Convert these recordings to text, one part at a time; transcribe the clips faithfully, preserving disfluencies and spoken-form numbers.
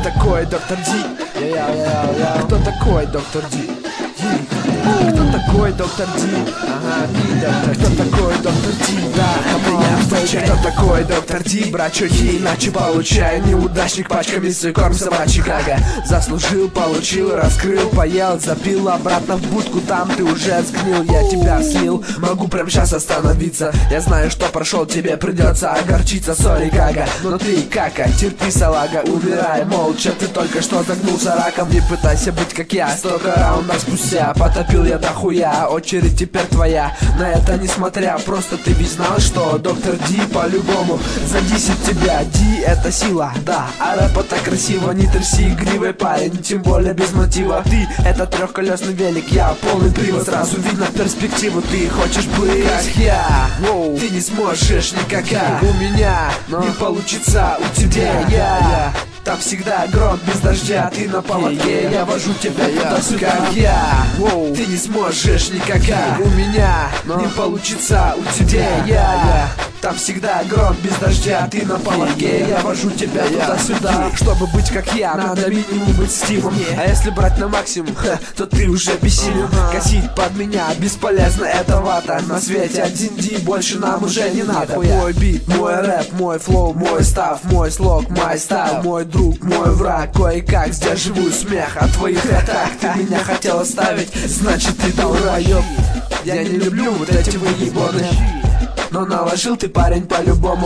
такой доктор Ди? Кто такой доктор Ди? Кто такой доктор Ди? Ага, доктор. Кто такой доктор Ди? Да, это я. Кто такой доктор Ди? Брат, чуки, иначе получаю неудачник пачками свой корм собачий. Ага, заслужил, получил, раскрыл, поел, запил обратно в будку, там ты уже сгнил. Я тебя слил, могу прямо сейчас остановиться. Я знаю, что прошел, тебе придется огорчиться. Сори, Гага, но ты кака, терпи, салага, умирай молча. Ты только что загнулся раком, не пытайся быть как я. Столько раундов спустя потопил я дохуя. Очередь теперь твоя, на это несмотря. Просто ты ведь знал, что доктор Ди по-любому задисит тебя. Ди это сила, да, а рэп это красиво. Не тряси игривый парень, тем более без мотива. Ты это трехколесный велик, я полный привод. Сразу видно перспективу, ты хочешь быть как я. Воу. Ты не сможешь никак, у меня не получится, у тебя я. Там всегда гром без дождя, ты на поводке, я вожу тебя туда-сюда, как я. Воу. Ты не сможешь никак, у меня не получится, у тебя я. Там всегда гром без дождя, ты на поводке, я вожу тебя туда-сюда. Чтобы быть как я, надо минимум быть Стивом. А если брать на максимум, то ты уже бессилен. Косить под меня бесполезно, это вата. На свете один Ди, больше нам уже не надо. Мой бит, мой рэп, мой флоу, мой став, мой слог, мой стайл, мой друг, мой враг. Кое-как сдерживаю смех от твоих атак. Ты меня хотел оставить, значит ты долбоёб. Я не люблю вот эти выебоны, но наложил ты, парень, по-любому.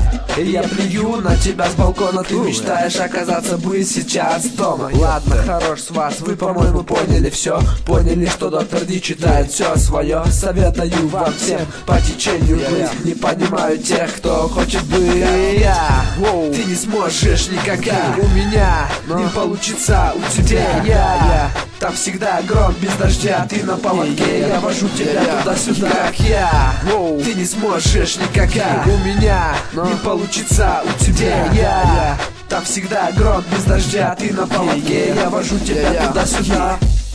И я плюю на тебя с балкона. Ты мечтаешь оказаться бы сейчас дома. Ладно, хорош с вас, вы, по-моему, поняли все. Поняли, что доктор Ди читает все свое. Советую вам всем по течению быть. Не понимаю тех, кто хочет быть я. Ты не сможешь никак, у меня не получится, у тебя я. Там всегда гром без дождя, ты на поводке, я вожу тебя туда-сюда, как я. Ты не сможешь никак, у меня не получится, у тебя я. Там всегда гром без дождя, ты на поводке, я вожу тебя туда-сюда.